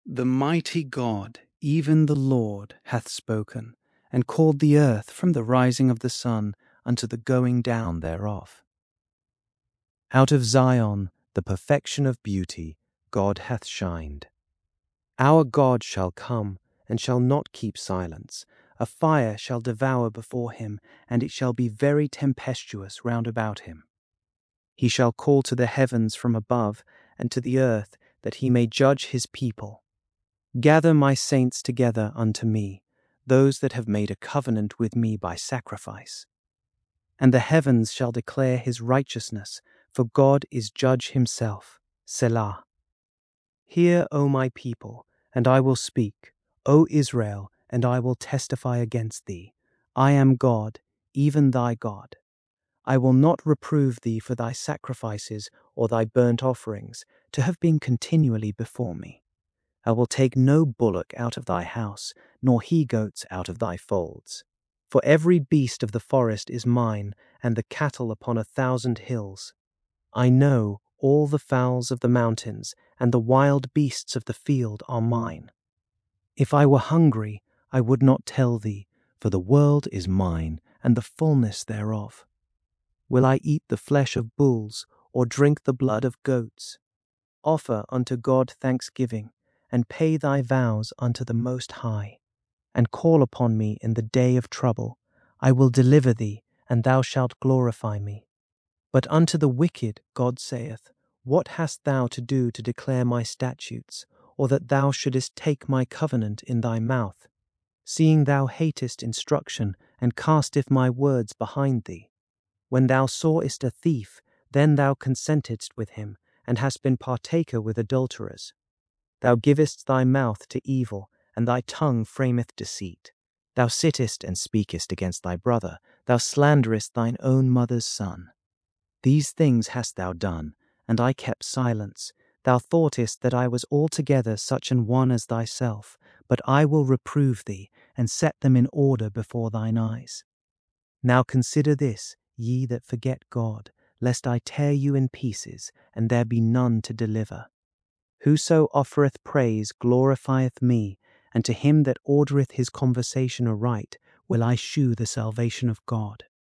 The mighty God, even the Lord, hath spoken, and called the earth from the rising of the sun unto the going down thereof. Out of Zion, the perfection of beauty, God hath shined. Our God shall come, and shall not keep silence. A fire shall devour before him, and it shall be very tempestuous round about him. He shall call to the heavens from above, and to the earth, that he may judge his people. Gather my saints together unto me, those that have made a covenant with me by sacrifice. And the heavens shall declare his righteousness, for God is judge himself. Selah. Hear, O my people, and I will speak, O Israel, and I will testify against thee. I am God, even thy God. I will not reprove thee for thy sacrifices or thy burnt offerings, to have been continually before me. I will take no bullock out of thy house, nor he-goats out of thy folds. For every beast of the forest is mine, and the cattle upon 1,000 hills. I know all the fowls of the mountains, and the wild beasts of the field are mine. If I were hungry, I would not tell thee, for the world is mine, and the fullness thereof. Will I eat the flesh of bulls, or drink the blood of goats? Offer unto God thanksgiving, and pay thy vows unto the Most High, and call upon me in the day of trouble. I will deliver thee, and thou shalt glorify me. But unto the wicked God saith, What hast thou to do to declare my statutes, or that thou shouldest take my covenant in thy mouth, seeing thou hatest instruction, and casteth my words behind thee? When thou sawest a thief, then thou consentedst with him, and hast been partaker with adulterers. Thou givest thy mouth to evil, and thy tongue frameth deceit. Thou sittest and speakest against thy brother, thou slanderest thine own mother's son. These things hast thou done, and I kept silence. Thou thoughtest that I was altogether such an one as thyself, but I will reprove thee, and set them in order before thine eyes. Now consider this, ye that forget God, lest I tear you in pieces, and there be none to deliver. Whoso offereth praise glorifieth me, and to him that ordereth his conversation aright will I shew the salvation of God.